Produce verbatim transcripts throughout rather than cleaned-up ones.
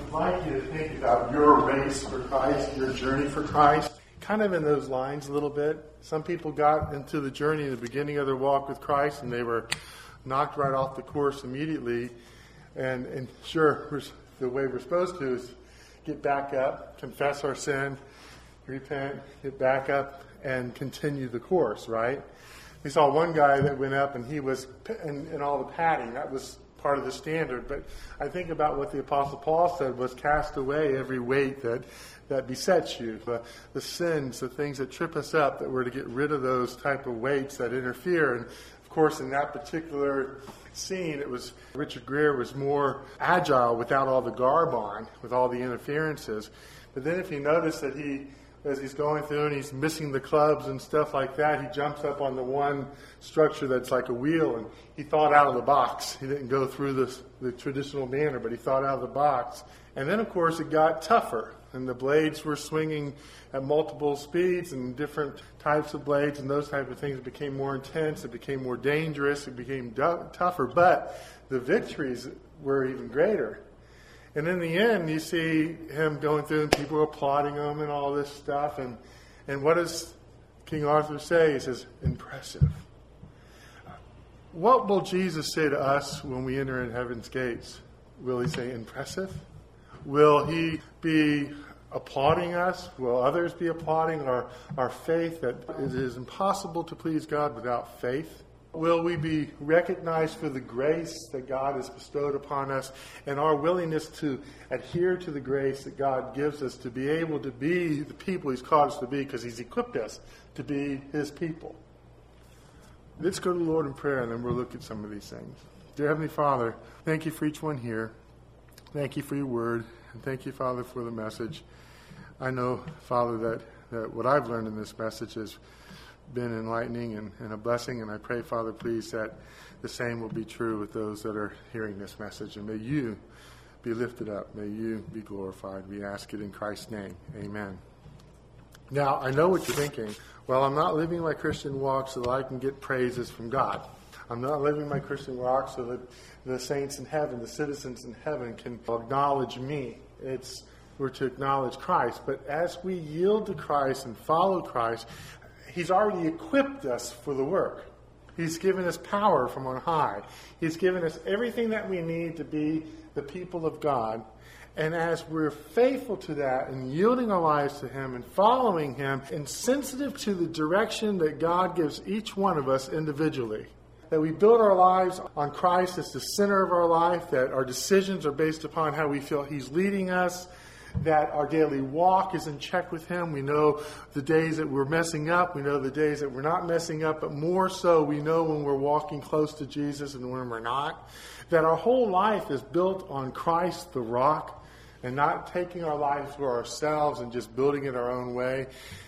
like you to think about your race for Christ, your journey for Christ, kind of in those lines a little bit. Some people got into the journey in the beginning of their walk with Christ, and they were knocked right off the course immediately. And, and sure, we're, the way we're supposed to is get back up, confess our sin, repent, get back up, and continue the course, right? We saw one guy that went up, and he was in, in all the padding. That was part of the standard. But I think about what the Apostle Paul said was cast away every weight that, that besets you. The, the sins, the things that trip us up, that we're to get rid of those type of weights that interfere. And of course, in that particular scene, it was Richard Gere was more agile without all the garb on, with all the interferences. But then if you notice that he, as he's going through and he's missing the clubs and stuff like that, he jumps up on the one structure that's like a wheel, and he thought out of the box. He didn't go through this, the traditional manner, but he thought out of the box. And then, of course, it got tougher, and the blades were swinging at multiple speeds and different types of blades, and those type of things became more intense. It became more dangerous. It became du- tougher, but the victories were even greater. And in the end, you see him going through and people applauding him and all this stuff. And, and what does King Arthur say? He says, impressive. What will Jesus say to us when we enter in heaven's gates? Will he say impressive? Will he be applauding us? Will others be applauding our, our faith that it is impossible to please God without faith? Will we be recognized for the grace that God has bestowed upon us and our willingness to adhere to the grace that God gives us to be able to be the people he's called us to be, because he's equipped us to be his people? Let's go to the Lord in prayer, and then we'll look at some of these things. Dear Heavenly Father, thank you for each one here. Thank you for your word. And thank you, Father, for the message. I know, Father, that, that what I've learned in this message is been enlightening and, and a blessing, and I pray, Father, please, that the same will be true with those that are hearing this message, and may you be lifted up, may you be glorified. We ask it in Christ's name. Amen. Now, I know what you're thinking. Well, I'm not living my Christian walk so that I can get praises from God. I'm not living my Christian walk so that the saints in heaven, the citizens in heaven, can acknowledge me. It's we're to acknowledge Christ. But as we yield to Christ and follow Christ, he's already equipped us for the work. He's given us power from on high. He's given us everything that we need to be the people of God. And as we're faithful to that and yielding our lives to him and following him and sensitive to the direction that God gives each one of us individually, that we build our lives on Christ as the center of our life, that our decisions are based upon how we feel he's leading us, that our daily walk is in check with him. We know the days that we're messing up. We know the days that we're not messing up. But more so, we know when we're walking close to Jesus and when we're not. That our whole life is built on Christ, the rock, and not taking our lives for ourselves and just building it our own way.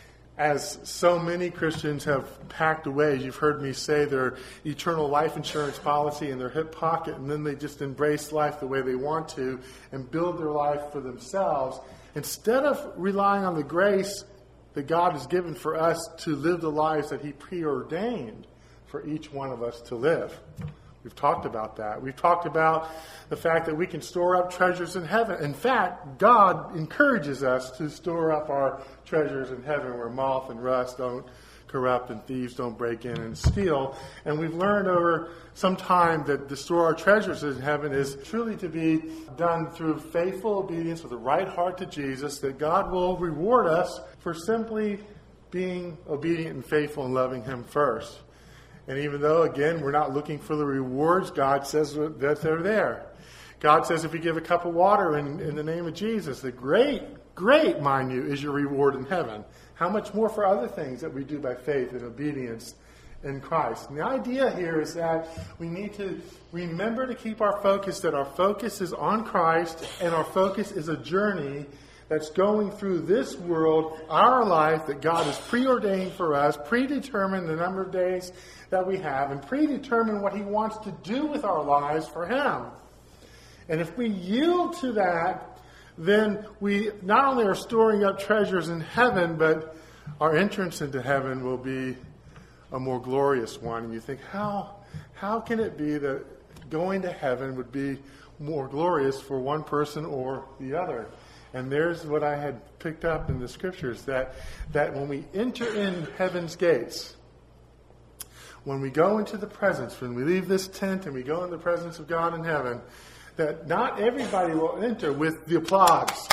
As so many Christians have packed away, you've heard me say, their eternal life insurance policy in their hip pocket, and then they just embrace life the way they want to and build their life for themselves, instead of relying on the grace that God has given for us to live the lives that he preordained for each one of us to live. We've talked about that. We've talked about the fact that we can store up treasures in heaven. In fact, God encourages us to store up our treasures in heaven where moth and rust don't corrupt and thieves don't break in and steal. And we've learned over some time that to store our treasures in heaven is truly to be done through faithful obedience with a right heart to Jesus, that God will reward us for simply being obedient and faithful and loving him first. And even though, again, we're not looking for the rewards, God says that they're there. God says if you give a cup of water in, in the name of Jesus, the great, great, mind you, is your reward in heaven. How much more for other things that we do by faith and obedience in Christ. And the idea here is that we need to remember to keep our focus, that our focus is on Christ, and our focus is a journey that's going through this world, our life that God has preordained for us, predetermined the number of days that we have, and predetermined what he wants to do with our lives for him. And if we yield to that, then we not only are storing up treasures in heaven, but our entrance into heaven will be a more glorious one. And you think, how, how can it be that going to heaven would be more glorious for one person or the other. And there's what I had picked up in the scriptures, that, that when we enter in heaven's gates, when we go into the presence, when we leave this tent and we go in the presence of God in heaven, that not everybody will enter with the applause.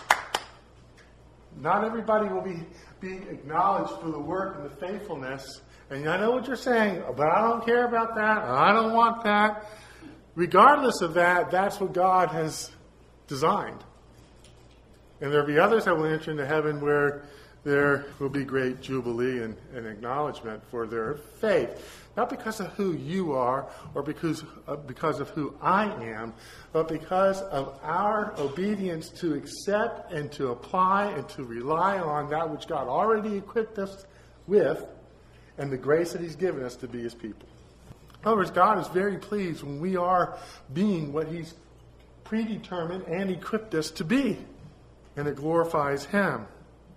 Not everybody will be being acknowledged for the work and the faithfulness. And I know what you're saying, but I don't care about that. I don't want that. Regardless of that, that's what God has designed. And there will be others that will enter into heaven where there will be great jubilee and, and acknowledgement for their faith. Not because of who you are or because, uh, because of who I am, but because of our obedience to accept and to apply and to rely on that which God already equipped us with and the grace that He's given us to be His people. In other words, God is very pleased when we are being what He's predetermined and equipped us to be. And it glorifies Him.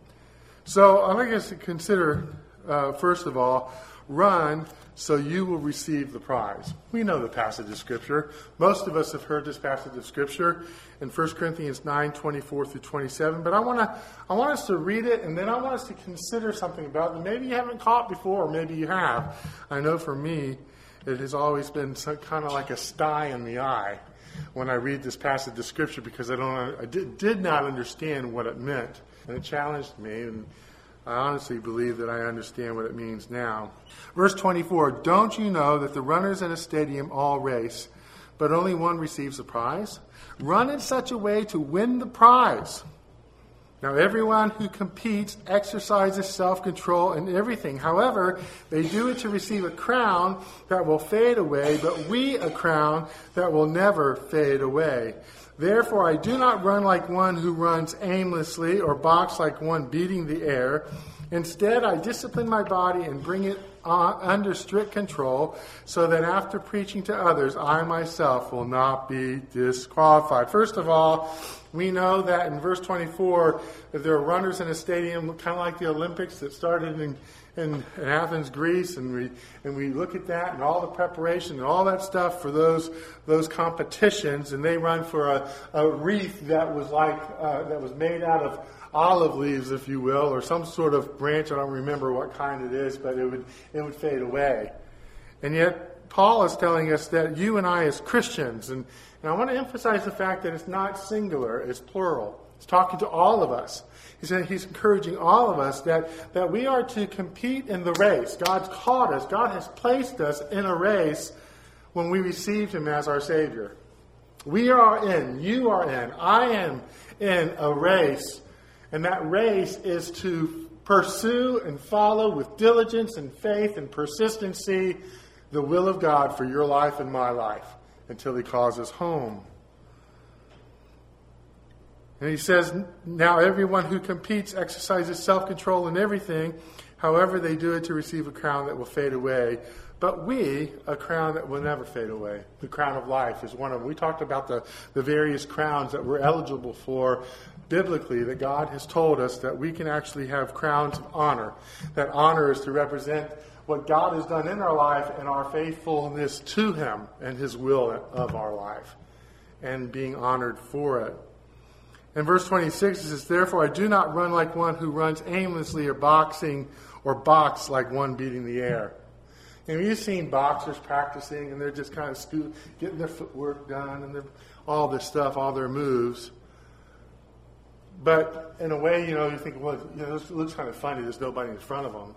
So I'd like us to consider, uh, first of all, run so you will receive the prize. We know the passage of Scripture. Most of us have heard this passage of Scripture in First Corinthians nine, twenty-four through twenty-seven. But I want to, I want us to read it, and then I want us to consider something about it that maybe you haven't caught before, or maybe you have. I know for me, it has always been some, kind of like a sty in the eye when I read this passage of Scripture, because I don't, I did, did not understand what it meant. And it challenged me, and I honestly believe that I understand what it means now. Verse twenty-four, don't you know that the runners in a stadium all race, but only one receives the prize? Run in such a way to win the prize. Now everyone who competes exercises self-control in everything. However, they do it to receive a crown that will fade away, but we a crown that will never fade away. Therefore, I do not run like one who runs aimlessly or box like one beating the air. Instead, I discipline my body and bring it on, under strict control, so that after preaching to others, I myself will not be disqualified. First of all, we know that in verse twenty-four, that there are runners in a stadium, kind of like the Olympics that started in, in, in Athens, Greece, and we and we look at that and all the preparation and all that stuff for those those competitions, and they run for a, a wreath that was like uh, that was made out of olive leaves, if you will, or some sort of branch. I don't remember what kind it is, but it would it would fade away. And yet, Paul is telling us that you and I as Christians, and, and I want to emphasize the fact that it's not singular, it's plural. It's talking to all of us. He's, he's encouraging all of us that, that we are to compete in the race. God's called us. God has placed us in a race when we received Him as our Savior. We are in, you are in, I am in a race. And that race is to pursue and follow with diligence and faith and persistency the will of God for your life and my life until He calls us home. And he says, now everyone who competes exercises self-control in everything. However, they do it to receive a crown that will fade away. But we, a crown that will never fade away. The crown of life is one of them. We talked about the, the various crowns that we're eligible for biblically, that God has told us that we can actually have crowns of honor. That honor is to represent what God has done in our life and our faithfulness to Him and His will of our life, and being honored for it. In verse twenty-six, it says, therefore I do not run like one who runs aimlessly or boxing or box like one beating the air. And you've seen boxers practicing, and they're just kind of scoot, getting their footwork done and all this stuff, all their moves. But in a way, you know, you think, well, you know, it looks kind of funny. There's nobody in front of them.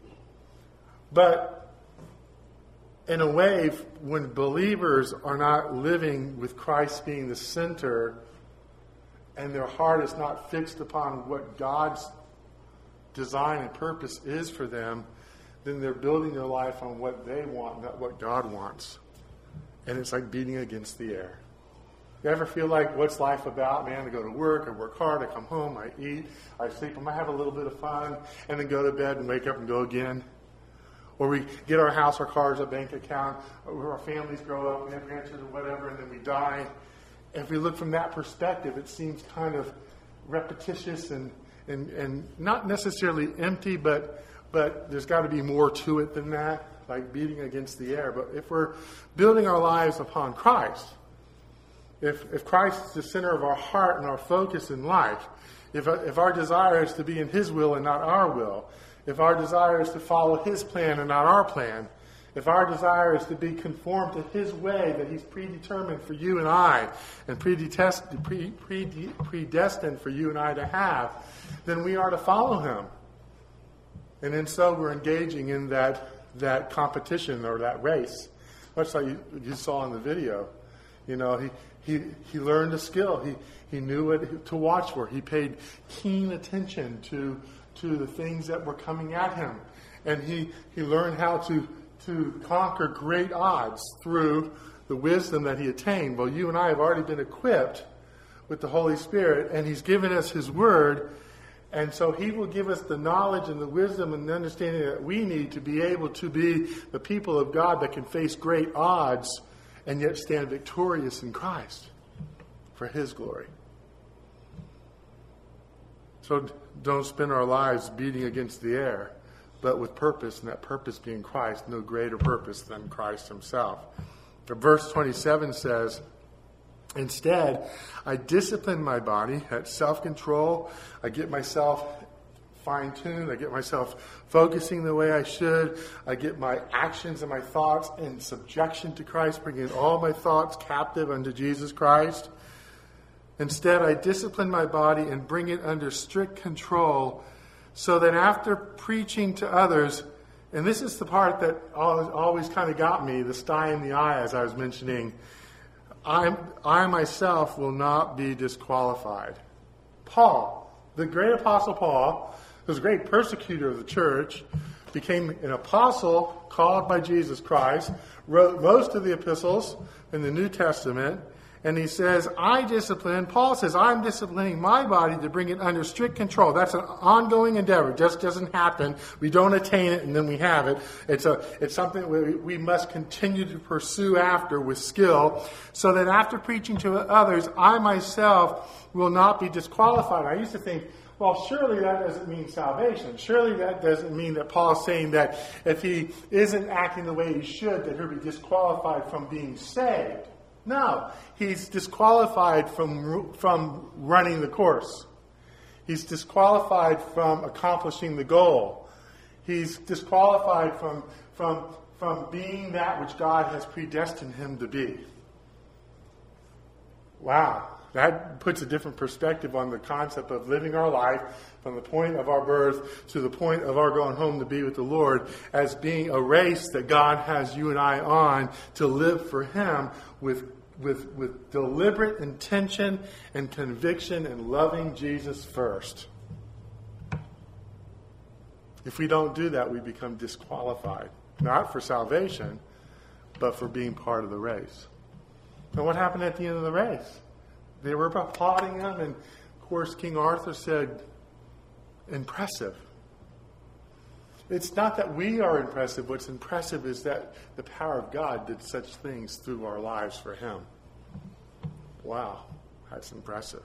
But in a way, when believers are not living with Christ being the center, and their heart is not fixed upon what God's design and purpose is for them, then they're building their life on what they want, not what God wants. And it's like beating against the air. You ever feel like, what's life about? Man, I go to work, I work hard, I come home, I eat, I sleep, I might have a little bit of fun, and then go to bed and wake up and go again. Or we get our house, our cars, our bank account, or our families grow up, we have grandchildren or whatever, and then we die. If we look from that perspective, it seems kind of repetitious and, and, and not necessarily empty, but but there's got to be more to it than that, like beating against the air. But if we're building our lives upon Christ, If, if Christ is the center of our heart and our focus in life, if, if our desire is to be in His will and not our will, if our desire is to follow His plan and not our plan, if our desire is to be conformed to His way that He's predetermined for you and I, and predestined, pre, pre, predestined for you and I to have, then we are to follow Him. And in so we're engaging in that, that competition or that race, much like you, you saw in the video. You know, he, he, he learned a skill. He, he knew what to watch for. He paid keen attention to, to the things that were coming at him. And he, he learned how to, to conquer great odds through the wisdom that he attained. Well, you and I have already been equipped with the Holy Spirit, and He's given us His Word. And so He will give us the knowledge and the wisdom and the understanding that we need to be able to be the people of God that can face great odds and yet stand victorious in Christ for His glory. So don't spend our lives beating against the air, but with purpose, and that purpose being Christ, no greater purpose than Christ Himself. But verse twenty-seven says, instead, I discipline my body at self-control. I get myself fine-tuned. I get myself focusing the way I should. I get my actions and my thoughts in subjection to Christ, bringing all my thoughts captive unto Jesus Christ. Instead, I discipline my body and bring it under strict control so that after preaching to others, and this is the part that always, always kind of got me, the sty in the eye, as I was mentioning, I, I myself will not be disqualified. Paul, the great apostle Paul, who was a great persecutor of the church, became an apostle called by Jesus Christ, wrote most of the epistles in the New Testament, and he says, I discipline, Paul says, I'm disciplining my body to bring it under strict control. That's an ongoing endeavor. It just doesn't happen. We don't attain it and then we have it. It's a, it's something we, we must continue to pursue after with skill, so that after preaching to others, I myself will not be disqualified. I used to think, well, surely that doesn't mean salvation. Surely that doesn't mean that Paul's saying that if he isn't acting the way he should, that he'll be disqualified from being saved. No, he's disqualified from from running the course. He's disqualified from accomplishing the goal. He's disqualified from from from being that which God has predestined him to be. Wow, that puts a different perspective on the concept of living our life from the point of our birth to the point of our going home to be with the Lord as being a race that God has you and I on to live for Him with with with deliberate intention and conviction and loving Jesus first. If we don't do that, we become disqualified, not for salvation, but for being part of the race. And what happened at the end of the race? They were applauding him, and of course King Arthur said, impressive. It's not that we are impressive. What's impressive is that the power of God did such things through our lives for Him. Wow, that's impressive.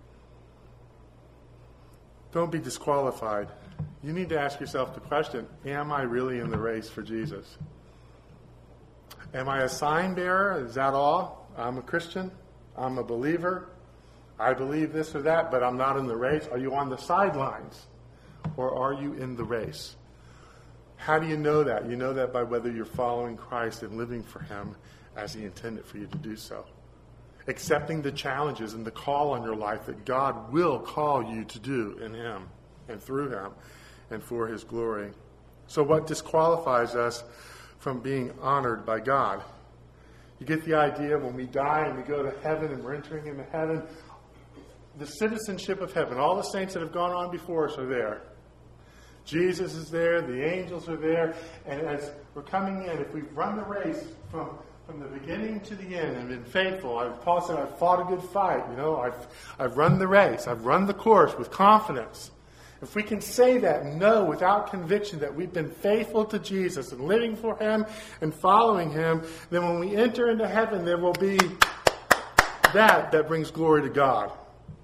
Don't be disqualified. You need to ask yourself the question, am I really in the race for Jesus? Am I a sign bearer? Is that all? I'm a Christian. I'm a believer. I believe this or that, but I'm not in the race. Are you on the sidelines? Or are you in the race? How do you know that? You know that by whether you're following Christ and living for Him as He intended for you to do so. Accepting the challenges and the call on your life that God will call you to do in Him and through Him and for His glory. So what disqualifies us from being honored by God? You get the idea when we die and we go to heaven and we're entering into heaven, the citizenship of heaven, all the saints that have gone on before us are there. Jesus is there, the angels are there, and as we're coming in, if we've run the race from, from the beginning to the end and been faithful, I, Paul said, I've fought a good fight, you know, I've, I've run the race, I've run the course with confidence. If we can say that and know without conviction that we've been faithful to Jesus and living for Him and following Him, then when we enter into heaven, there will be that that brings glory to God.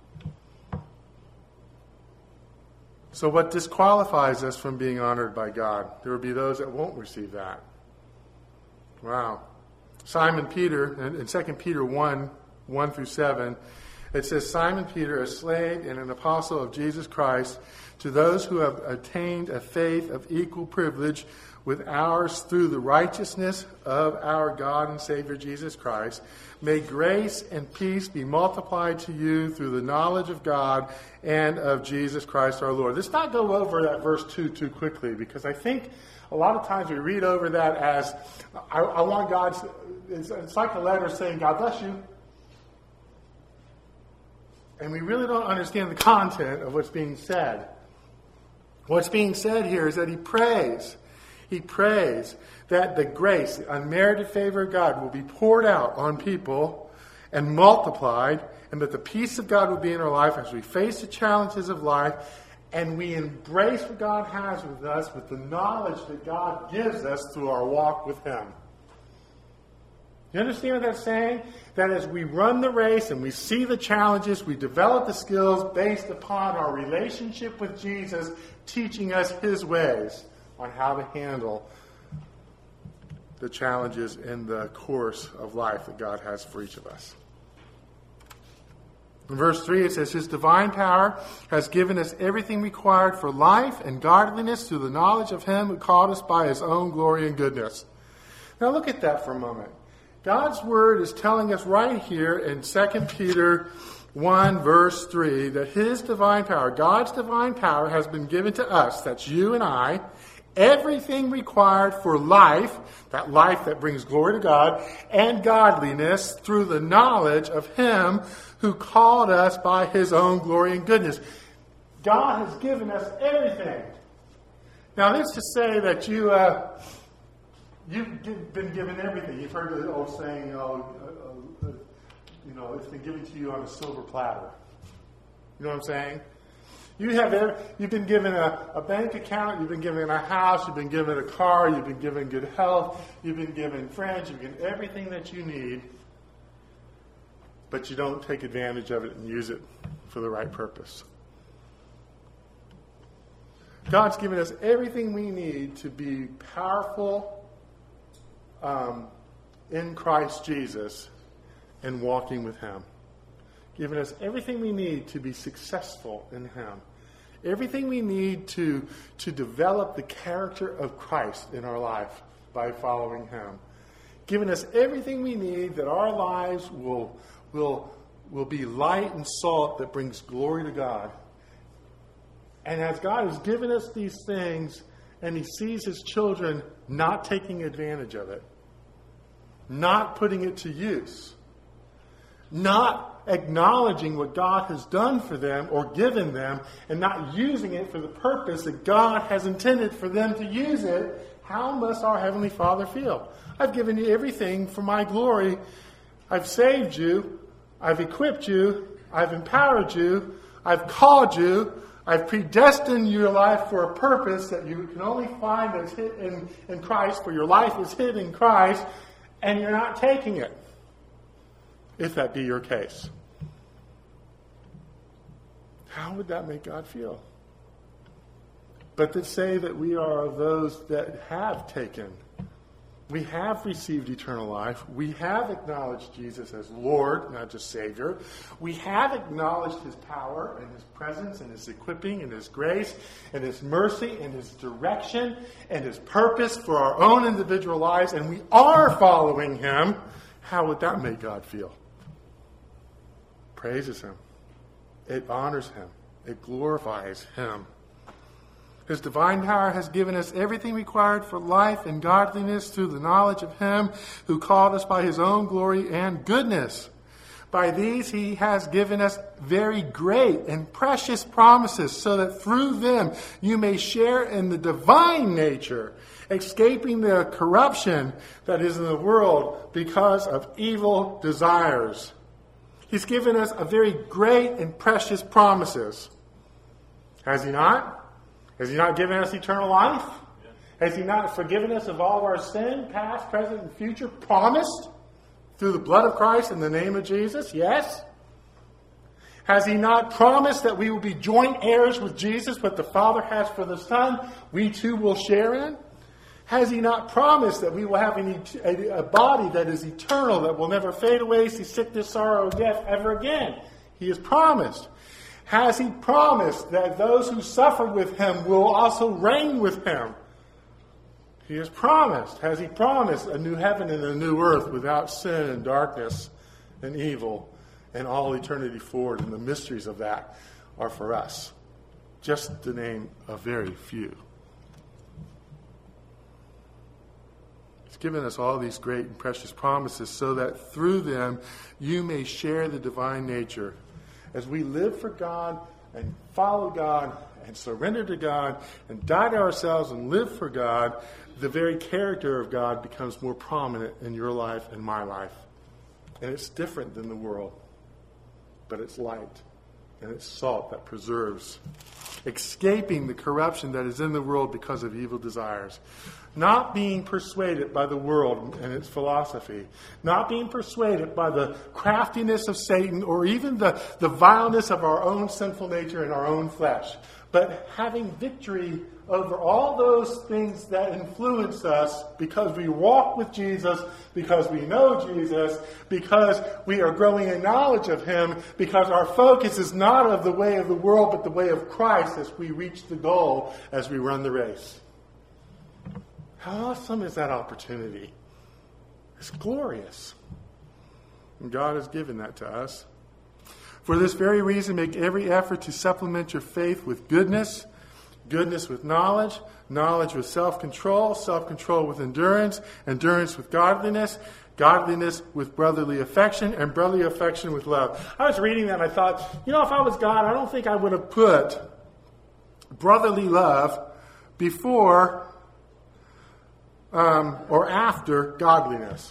So what disqualifies us from being honored by God? There will be those that won't receive that. Wow. Simon Peter, in Second Peter one, one through seven, it says, Simon Peter, a slave and an apostle of Jesus Christ, to those who have attained a faith of equal privilege with ours through the righteousness of our God and Savior Jesus Christ, may grace and peace be multiplied to you through the knowledge of God and of Jesus Christ our Lord. Let's not go over that verse two too quickly, because I think a lot of times we read over that as, I, I want God's, it's, it's like a letter saying, God bless you. And we really don't understand the content of what's being said. What's being said here is that he prays. He prays that the grace, the unmerited favor of God will be poured out on people and multiplied, and that the peace of God will be in our life as we face the challenges of life, and we embrace what God has with us with the knowledge that God gives us through our walk with him. You understand what that's saying? That as we run the race and we see the challenges, we develop the skills based upon our relationship with Jesus, teaching us his ways on how to handle the challenges in the course of life that God has for each of us. In verse three, it says, his divine power has given us everything required for life and godliness through the knowledge of him who called us by his own glory and goodness. Now look at that for a moment. God's word is telling us right here in Second Peter one, verse three, that his divine power, God's divine power, has been given to us, that's you and I, everything required for life, that life that brings glory to God, and godliness through the knowledge of him who called us by his own glory and goodness. God has given us everything. Now, this to say that you, uh, you've been given everything. You've heard the old saying, you know, uh, uh, you know, it's been given to you on a silver platter. You know what I'm saying? You have every, you've been given a, a bank account, you've been given a house, you've been given a car, you've been given good health, you've been given friends, you've been given everything that you need, but you don't take advantage of it and use it for the right purpose. God's given us everything we need to be powerful um, in Christ Jesus and walking with him. Given us everything we need to be successful in him. Everything we need to, to develop the character of Christ in our life by following him. Given us everything we need that our lives will, will, will be light and salt that brings glory to God. And as God has given us these things, and he sees his children not taking advantage of it, not putting it to use, not acknowledging what God has done for them or given them, and not using it for the purpose that God has intended for them to use it, how must our Heavenly Father feel? I've given you everything for my glory. I've saved you. I've equipped you. I've empowered you. I've called you. I've predestined your life for a purpose that you can only find that's hid in, in Christ, for your life is hid in Christ, and you're not taking it. If that be your case. How would that make God feel? But to say that we are of those that have taken, we have received eternal life, we have acknowledged Jesus as Lord, not just Savior, we have acknowledged his power and his presence and his equipping and his grace and his mercy and his direction and his purpose for our own individual lives, and we are following him, how would that make God feel? Praises him. It honors him. It glorifies him. His divine power has given us everything required for life and godliness through the knowledge of him who called us by his own glory and goodness. By these he has given us very great and precious promises, so that through them you may share in the divine nature, escaping the corruption that is in the world because of evil desires. He's given us a very great and precious promises. Has he not? Has he not given us eternal life? Has he not forgiven us of all of our sin, past, present, and future, promised through the blood of Christ in the name of Jesus? Yes. Has he not promised that we will be joint heirs with Jesus, what the Father has for the Son, we too will share in? Has he not promised that we will have an, a, a body that is eternal, that will never fade away, see sickness, sorrow, death ever again? He has promised. Has he promised that those who suffer with him will also reign with him? He has promised. Has he promised a new heaven and a new earth without sin and darkness and evil and all eternity forward? And the mysteries of that are for us. Just to name a very few. He's given us all these great and precious promises so that through them you may share the divine nature. As we live for God and follow God and surrender to God and die to ourselves and live for God, the very character of God becomes more prominent in your life and my life. And it's different than the world, but it's light and it's salt that preserves, escaping the corruption that is in the world because of evil desires. Not being persuaded by the world and its philosophy. Not being persuaded by the craftiness of Satan or even the, the vileness of our own sinful nature and our own flesh. But having victory over all those things that influence us because we walk with Jesus, because we know Jesus, because we are growing in knowledge of him, because our focus is not of the way of the world but the way of Christ as we reach the goal, as we run the race. How awesome is that opportunity? It's glorious. And God has given that to us. For this very reason, make every effort to supplement your faith with goodness, goodness with knowledge, knowledge with self-control, self-control with endurance, endurance with godliness, godliness with brotherly affection, and brotherly affection with love. I was reading that and I thought, you know, if I was God, I don't think I would have put brotherly love before Um, or after godliness.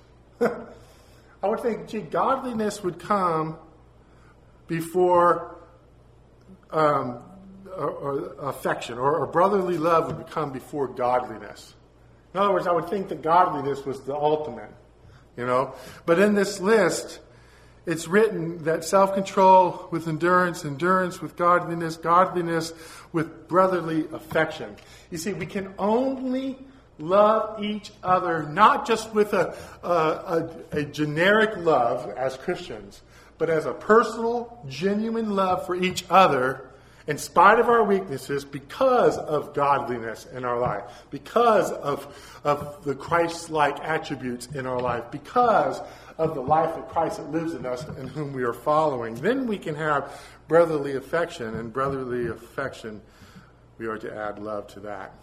I would think, gee, godliness would come before um, or, or affection, or, or brotherly love would come before godliness. In other words, I would think that godliness was the ultimate, you know. But in this list, it's written that self-control with endurance, endurance with godliness, godliness with brotherly affection. You see, we can only love each other, not just with a, a, a, a generic love as Christians, but as a personal, genuine love for each other in spite of our weaknesses because of godliness in our life, because of, of the Christ-like attributes in our life, because of the life of Christ that lives in us and whom we are following. Then we can have brotherly affection, and brotherly affection, we are to add love to that.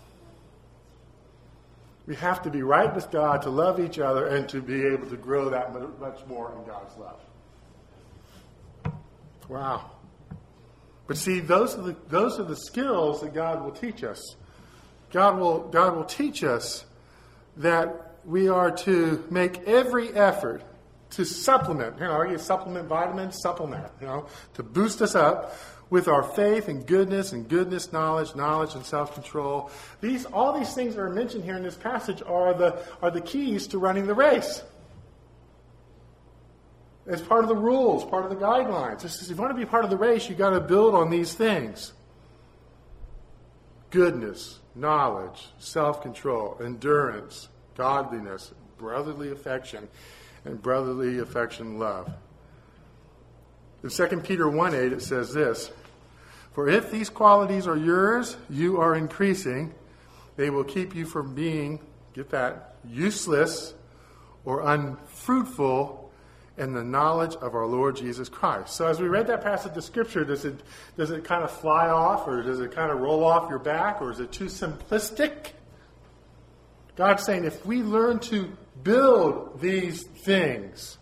We have to be right with God to love each other and to be able to grow that much more in God's love. Wow. But see, those are the those are the skills that God will teach us. God will God will teach us that we are to make every effort to supplement, you know, you supplement vitamins, supplement, you know, to boost us up with our faith and goodness and goodness, knowledge, knowledge and self-control. These, all these things that are mentioned here in this passage are the, are the keys to running the race. It's part of the rules, part of the guidelines. This is, if you want to be part of the race, you've got to build on these things. Goodness, knowledge, self-control, endurance, godliness, brotherly affection, and brotherly affection love. In Second Peter one eight, it says this, "For if these qualities are yours, you are increasing. They will keep you from being," get that, "useless or unfruitful in the knowledge of our Lord Jesus Christ." So as we read that passage of Scripture, does it does it kind of fly off, or does it kind of roll off your back, or is it too simplistic? God's saying if we learn to build these things,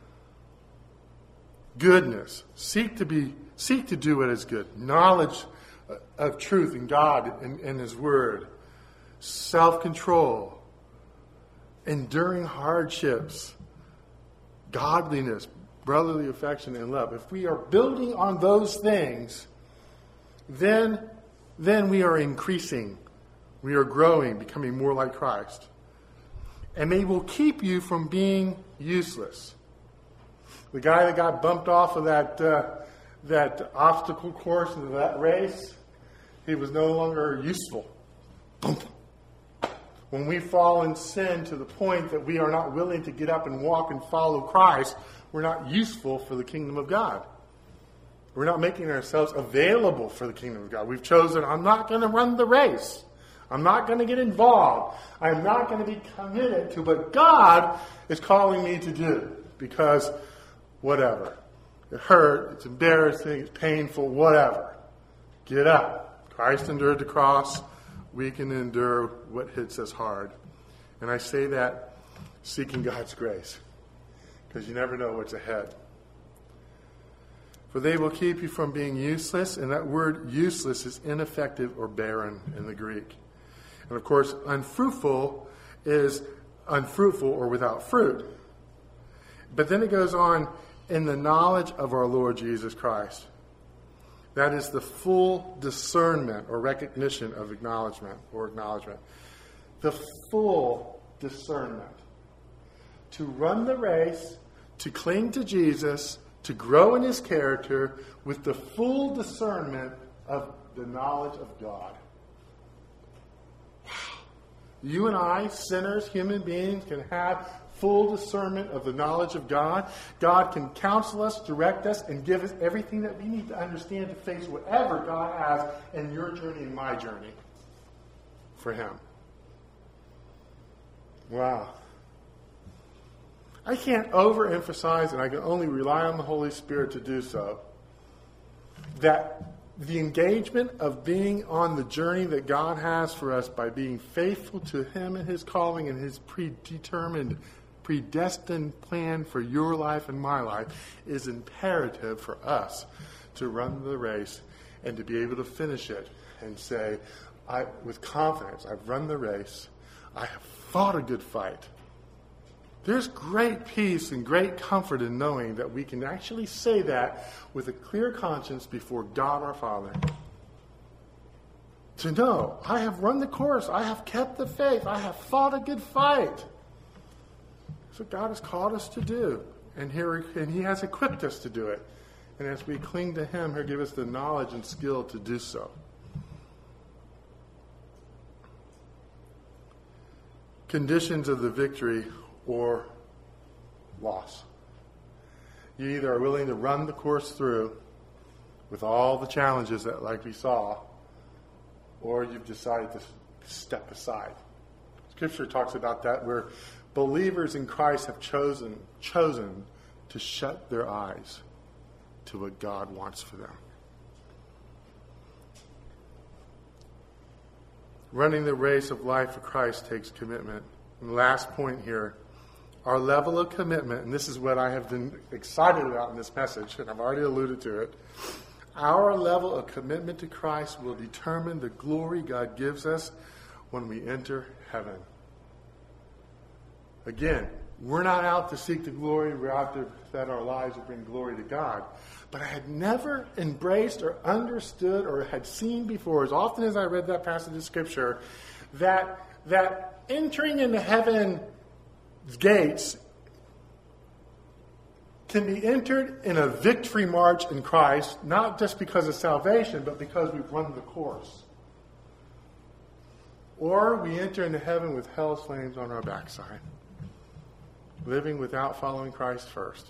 goodness, seek to be, seek to do what is good, knowledge of truth in God and, and His Word, self-control, enduring hardships, godliness, brotherly affection, and love. If we are building on those things, then, then we are increasing. We are growing, becoming more like Christ. And they will keep you from being useless. The guy that got bumped off of that uh, that obstacle course in that race, he was no longer useful. Boom. when we fall in sin to the point that we are not willing to get up and walk and follow Christ, we're not useful for the kingdom of God. We're not making ourselves available for the kingdom of God. We've chosen, I'm not going to run the race. I'm not going to get involved. I'm not going to be committed to what God is calling me to do. Because whatever. It hurt, it's embarrassing, it's painful, whatever. Get up. Christ endured the cross. We can endure what hits us hard. And I say that seeking God's grace. Because you never know what's ahead. For they will keep you from being useless. And that word useless is ineffective or barren in the Greek. And of course, unfruitful is unfruitful or without fruit. But then it goes on, in the knowledge of our Lord Jesus Christ. That is the full discernment or recognition of acknowledgement or acknowledgement. The full discernment. To run the race, to cling to Jesus, to grow in his character with the full discernment of the knowledge of God. Wow. You and I, sinners, human beings, can have full discernment of the knowledge of God. God can counsel us, direct us, and give us everything that we need to understand to face whatever God has in your journey and my journey for him. Wow. I can't overemphasize, and I can only rely on the Holy Spirit to do so, that the engagement of being on the journey that God has for us by being faithful to him and his calling and his predetermined, predestined plan for your life and my life is imperative for us to run the race and to be able to finish it and say, I, with confidence, I've run the race. I have fought a good fight. There's great peace and great comfort in knowing that we can actually say that with a clear conscience before God our Father. To know, I have run the course. I have kept the faith. I have fought a good fight. That's what God has called us to do. And, here, and he has equipped us to do it. And as we cling to him, he'll give us the knowledge and skill to do so. Conditions of the victory or loss. You either are willing to run the course through with all the challenges that, like we saw, or you've decided to step aside. Scripture talks about that, where believers in Christ have chosen chosen to shut their eyes to what God wants for them. Running the race of life for Christ takes commitment. And the last point here, our level of commitment, and this is what I have been excited about in this message, and I've already alluded to it. Our level of commitment to Christ will determine the glory God gives us when we enter heaven. Again, we're not out to seek the glory. We're out to that our lives will bring glory to God. But I had never embraced or understood or had seen before, as often as I read that passage of Scripture, that, that entering into heaven's gates can be entered in a victory march in Christ, not just because of salvation, but because we've run the course. Or we enter into heaven with hell flames on our backside, living without following Christ first.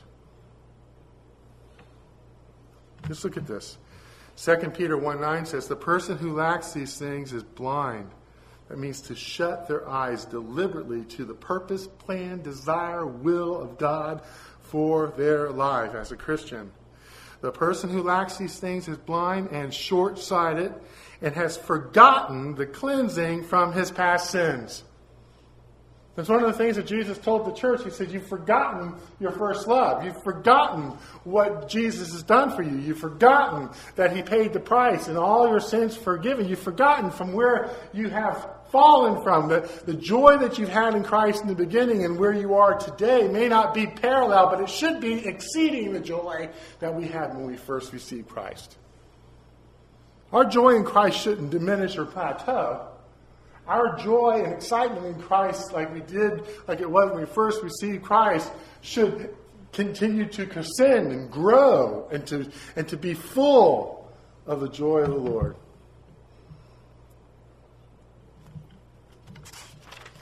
Just look at this. Second Peter one nine says, the person who lacks these things is blind. That means to shut their eyes deliberately to the purpose, plan, desire, will of God for their life as a Christian. The person who lacks these things is blind and short-sighted and has forgotten the cleansing from his past sins. That's one of the things that Jesus told the church. He said, you've forgotten your first love. You've forgotten what Jesus has done for you. You've forgotten that he paid the price and all your sins forgiven. You've forgotten from where you have fallen from. The, the joy that you've had in Christ in the beginning and where you are today may not be parallel, but it should be exceeding the joy that we had when we first received Christ. Our joy in Christ shouldn't diminish or plateau. Our joy and excitement in Christ, like we did, like it was when we first received Christ, should continue to crescend and grow and to, and to be full of the joy of the Lord.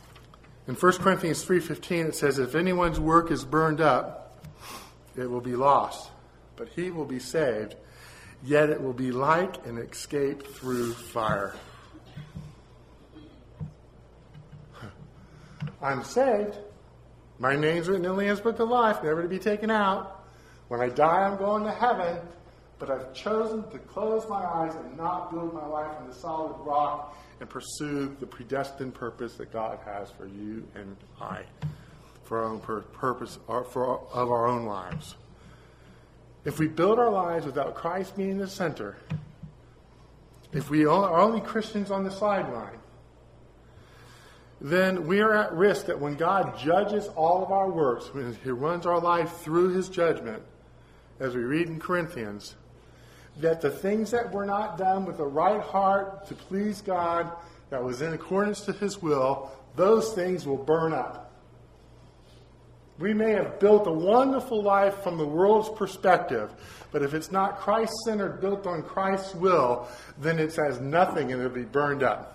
In First Corinthians three fifteen, it says, if anyone's work is burned up, it will be lost, but he will be saved, yet it will be like an escape through fire. I'm saved. My name's written in the Lamb's Book of Life, never to be taken out. When I die, I'm going to heaven. But I've chosen to close my eyes and not build my life on the solid rock and pursue the predestined purpose that God has for you and I, for our own pur- purpose, or for our, of our own lives. If we build our lives without Christ being the center, if we are only Christians on the sideline, then we are at risk that when God judges all of our works, when he runs our life through his judgment, as we read in Corinthians, that the things that were not done with the right heart to please God, that was in accordance to his will, those things will burn up. We may have built a wonderful life from the world's perspective, but if it's not Christ-centered, built on Christ's will, then it's as nothing and it'll be burned up.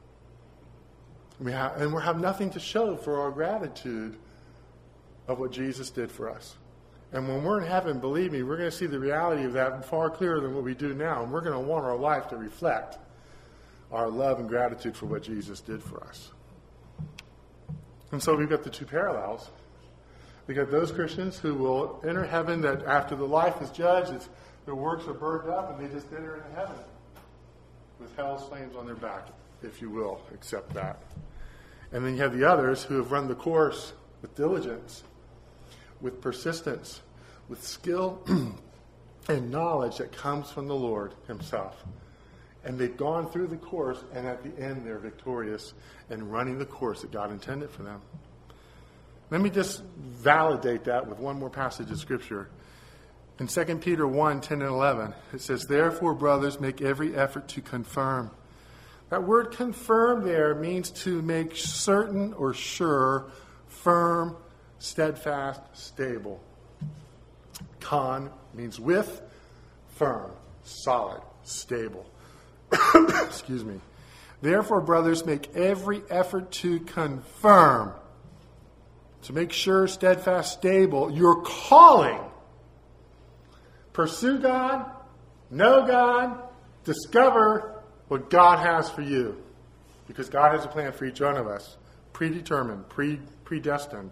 We have, and we'll have nothing to show for our gratitude of what Jesus did for us. And when we're in heaven, believe me, we're going to see the reality of that far clearer than what we do now. And we're going to want our life to reflect our love and gratitude for what Jesus did for us. And so we've got the two parallels. We've got those Christians who will enter heaven that after the life is judged, it's, their works are burned up, and they just enter into heaven with hell's flames on their back, if you will, accept that. And then you have the others who have run the course with diligence, with persistence, with skill and knowledge that comes from the Lord himself. And they've gone through the course, and at the end they're victorious and running the course that God intended for them. Let me just validate that with one more passage of Scripture. In Second Peter one, ten and eleven, it says, therefore, brothers, make every effort to confirm. That word confirm there means to make certain or sure, firm, steadfast, stable. Con means with, firm, solid, stable. Excuse me. Therefore, brothers, make every effort to confirm, to make sure, steadfast, stable, your calling. Pursue God, know God, discover what God has for you. Because God has a plan for each one of us. Predetermined, pre predestined.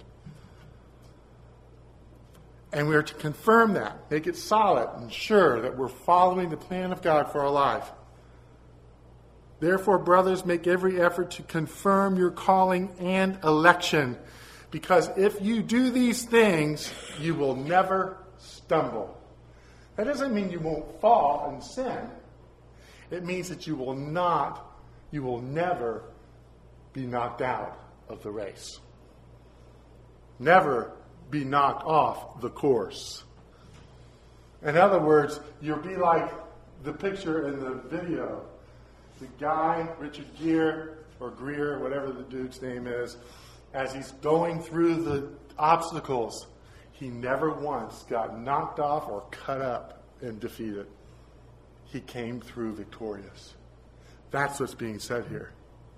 And we are to confirm that, make it solid and sure that we're following the plan of God for our life. Therefore, brothers, make every effort to confirm your calling and election. Because if you do these things, you will never stumble. That doesn't mean you won't fall and sin. It means that you will not, you will never be knocked out of the race. Never be knocked off the course. In other words, you'll be like the picture in the video. The guy, Richard Gere, or Greer, whatever the dude's name is, as he's going through the obstacles, he never once got knocked off or cut up and defeated. He came through victorious. That's what's being said here.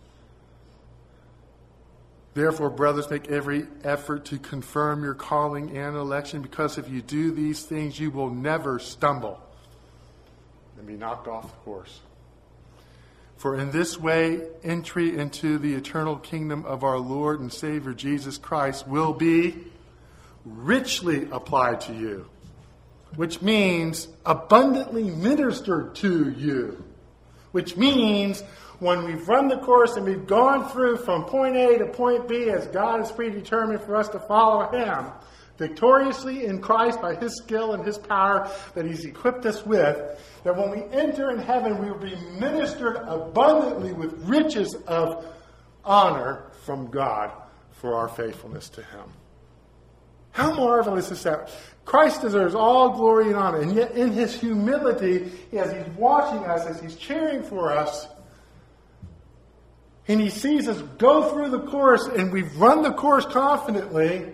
Therefore, brothers, make every effort to confirm your calling and election, because if you do these things, you will never stumble and be knocked off the course. For in this way, entry into the eternal kingdom of our Lord and Savior Jesus Christ will be richly applied to you, which means abundantly ministered to you, which means when we've run the course and we've gone through from point A to point B as God has predetermined for us to follow him, victoriously in Christ by his skill and his power that he's equipped us with, that when we enter in heaven, we will be ministered abundantly with riches of honor from God for our faithfulness to him. How marvelous is that? Christ deserves all glory and honor, and yet in his humility, as he's watching us, as he's cheering for us, and he sees us go through the course, and we've run the course confidently,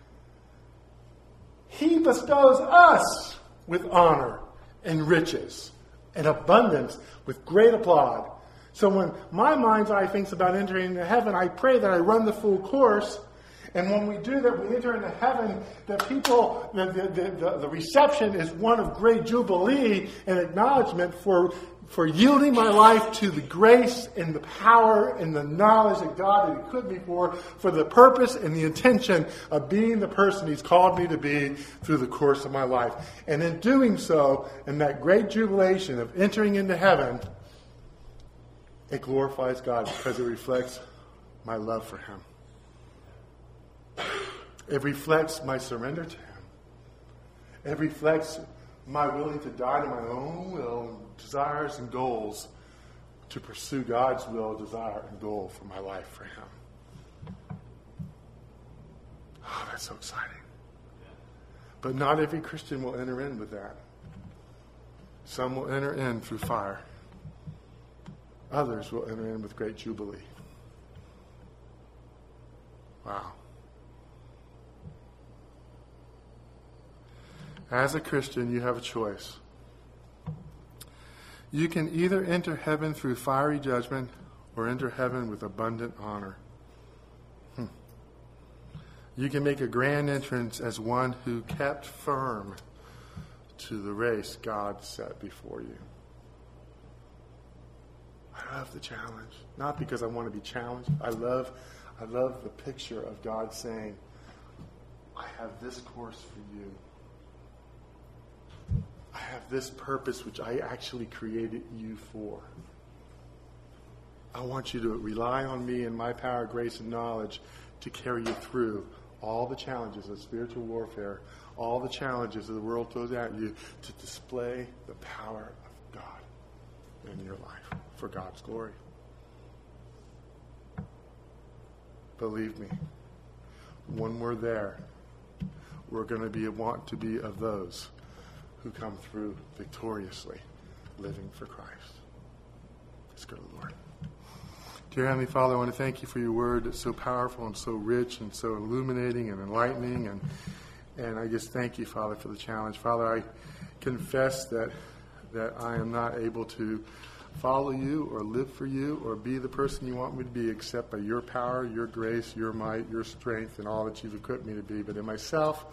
he bestows us with honor and riches and abundance with great applaud, So when my mind's eye thinks about entering into heaven, I pray that I run the full course. And when we do that, we enter into heaven, that people, the, the, the, the reception is one of great jubilee and acknowledgement for, for yielding my life to the grace and the power and the knowledge that God had equipped me for, for the purpose and the intention of being the person He's called me to be through the course of my life. And in doing so, in that great jubilation of entering into heaven, it glorifies God because it reflects my love for Him. It reflects my surrender to Him. It reflects my willing to die to my own will, and desires, and goals to pursue God's will, desire, and goal for my life for Him. Oh, that's so exciting. But not every Christian will enter in with that. Some will enter in through fire. Others will enter in with great jubilee. Wow. As a Christian, you have a choice. You can either enter heaven through fiery judgment or enter heaven with abundant honor. Hmm. You can make a grand entrance as one who kept firm to the race God set before you. I love the challenge. Not because I want to be challenged. I love, I love the picture of God saying, I have this course for you. I have this purpose which I actually created you for. I want you to rely on me and my power, grace, and knowledge to carry you through all the challenges of spiritual warfare, all the challenges that the world throws at you, to display the power of God in your life for God's glory. Believe me, when we're there, we're going to be want to be of those who come through victoriously, living for Christ. Let's go to the Lord. Dear Heavenly Father, I want to thank you for your word that's so powerful and so rich and so illuminating and enlightening. And and I just thank you, Father, for the challenge. Father, I confess that that I am not able to follow you or live for you or be the person you want me to be except by your power, your grace, your might, your strength, and all that you've equipped me to be. But in myself,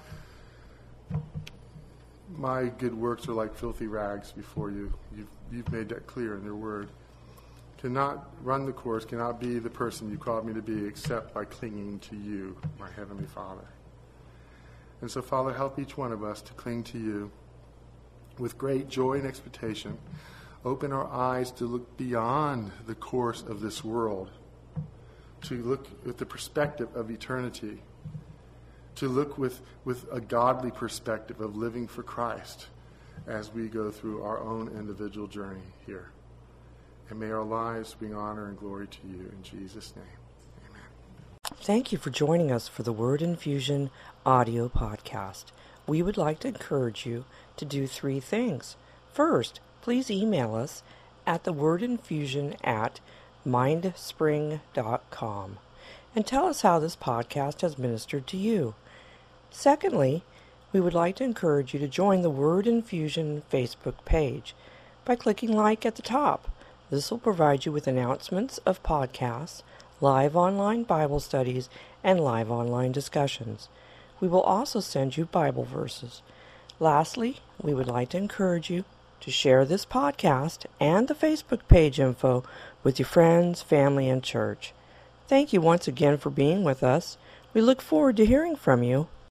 my good works are like filthy rags before you. You've, you've made that clear in your word. Cannot run the course, cannot be the person you called me to be except by clinging to you, my Heavenly Father. And so, Father, help each one of us to cling to you with great joy and expectation. Open our eyes to look beyond the course of this world, to look with the perspective of eternity, to look with, with a godly perspective of living for Christ as we go through our own individual journey here. And may our lives bring honor and glory to you. In Jesus' name, amen. Thank you for joining us for the Word Infusion audio podcast. We would like to encourage you to do three things. First, please email us at thewordinfusion at mindspring dot com and tell us how this podcast has ministered to you. Secondly, we would like to encourage you to join the Word Infusion Facebook page by clicking like at the top. This will provide you with announcements of podcasts, live online Bible studies, and live online discussions. We will also send you Bible verses. Lastly, we would like to encourage you to share this podcast and the Facebook page info with your friends, family, and church. Thank you once again for being with us. We look forward to hearing from you.